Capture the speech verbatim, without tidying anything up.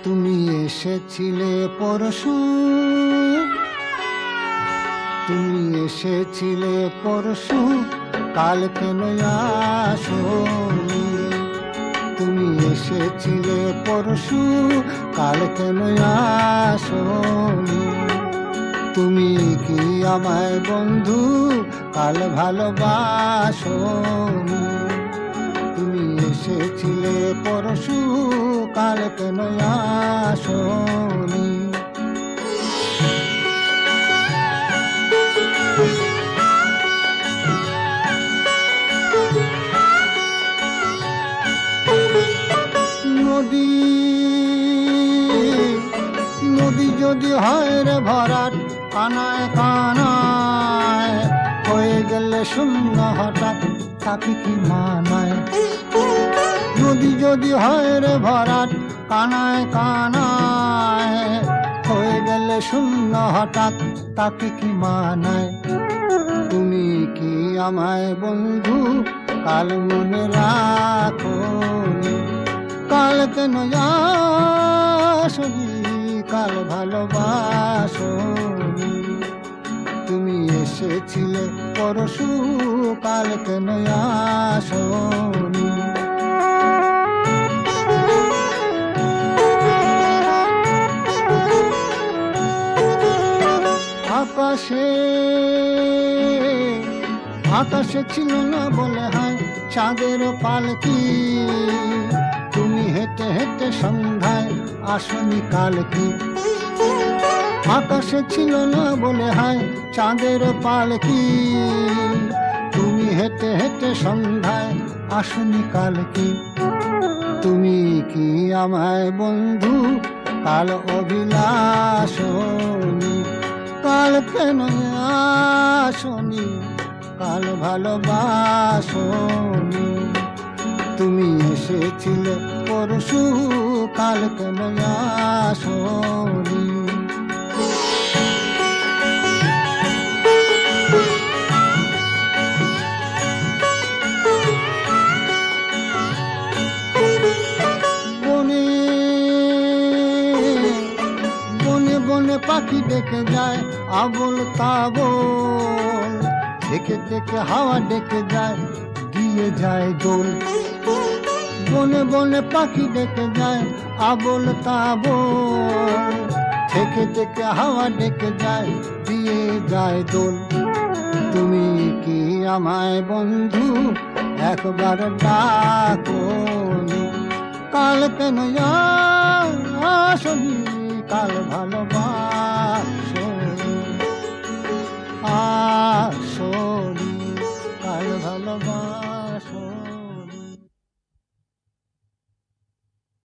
তুমি এসেছিলে পরশু, তুমি এসেছিলে পরশু, কাল কেন আসোনি? তুমি এসেছিলে পরশু, কাল কেন আসোনি? তুমি কি আমায় বন্ধু কাল ভালোবাসোনি? তুমি এসেছিলে পরশু, কাল কেন আসোনি? নদী নদী যদি হয় রে ভরাট, কানায় কানায় হয়ে গেলে শূন্য হঠাৎ, তাকে কি মানায়? নদী যদি হয় রে ভরাট, কানায় কানায় হয়ে গেলে শূন্য হঠাৎ, তাকে কি মানায়? তুমি কি আমায় বন্ধু কাল মনে রাখোনি? কাল কেন আসোনি? কাল ভালোবাসোনি? তুমি এসেছিলে পরশু, কাল কেন আসোনি? আকাশে আকাশে ছিল না বলে হয় চাঁদের পালকি, তুমি হেঁটে হেঁটে সন্ধ্যায় আসনি কাল কি? আকাশে ছিল না বলে হয় চাঁদের পালকি, তুমি হেঁটে হেঁটে সন্ধ্যায় আসনি কাল কি? তুমি কি আমায় বন্ধু কাল অভিলাষনি? কাল কেন আসনি? কাল ভালোবাসোনি? তুমি এসেছিলে পরশু, কাল কেন আসোনি? বনে বনে বনে পাখি ডেকে যায় আবোল তাবোল, দেখে দেখে হাওয়া ডেকে যায় দিয়ে যায় দোল। বনে বনে পাখি ডেকে যায় আবোল তাবোল, থেকে থেকে হাওয়া ডেকে যায় দিয়ে যায় দোল। তুমি কি আমায় বন্ধু একবার ডাকোনি? কাল কেন আসোনি? কাল ভালোবাসোনি? আসোনি? কাল ভালোবাসোনি?